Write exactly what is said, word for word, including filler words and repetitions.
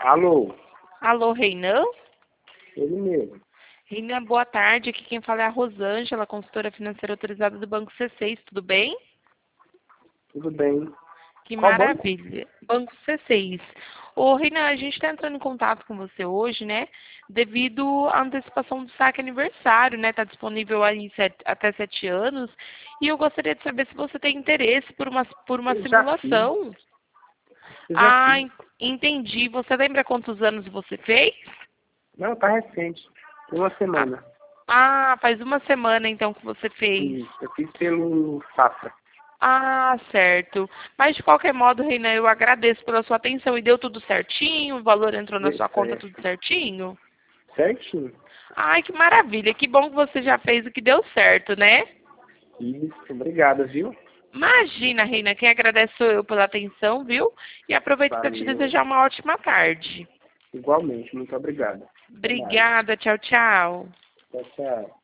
Alô, Alô, Reinan? ele mesmo. Reinan, boa tarde. Aqui quem fala é a Rosângela, consultora financeira autorizada do Banco C seis. Tudo bem? Tudo bem? Que Qual banco? maravilha. Banco C seis. Ô, Reinan, a gente está entrando em contato com você hoje, né? Devido à antecipação do saque aniversário, né? Está disponível aí sete- até sete anos. E eu gostaria de saber se você tem interesse por uma, por uma Eu já fiz. simulação. Eu já Ah, fiz. en- entendi. Você lembra quantos anos você fez? Não, tá recente. Tem uma Ah, semana. ah, faz uma semana então que você fez. Isso, eu fiz pelo Safra. Ah, certo. Mas de qualquer modo, Reina, eu agradeço pela sua atenção. E deu tudo certinho? O valor entrou na Deu sua conta tudo certo. certinho? Certinho. Ai, que maravilha. Que bom que você já fez o que deu certo, né? Isso, obrigado, viu? Imagina, Reina, quem agradece sou eu pela atenção, viu? E aproveito para te Valeu. desejar uma ótima tarde. Igualmente, muito obrigado. Até mais. Obrigada, tchau, tchau. Tchau, tchau.